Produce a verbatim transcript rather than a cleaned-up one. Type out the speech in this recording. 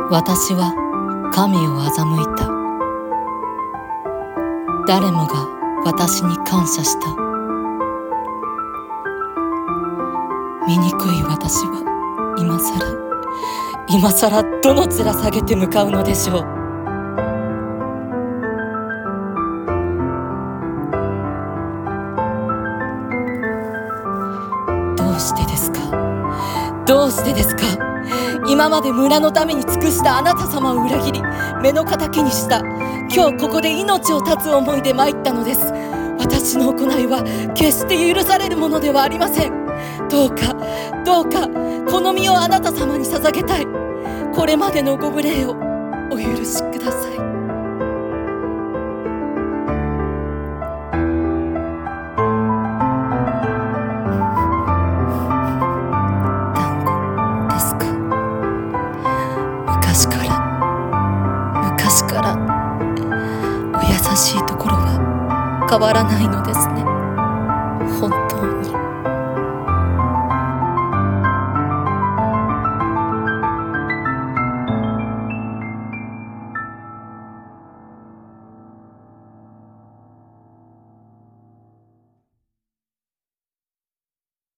私は神を欺いた。誰もが私に感謝した。醜い私は今さら今さらどの面下げて向かうのでしょう。どうしてですか、どうしてですか。今まで村のために尽くしたあなた様を裏切り、目の敵にした。今日ここで命を絶つ思いで参ったのです。私の行いは決して許されるものではありません。どうかどうかこの身をあなた様に捧げたい。これまでのご無礼をお許しください。団子ですか。昔から昔からお優しいところは変わらないのですね。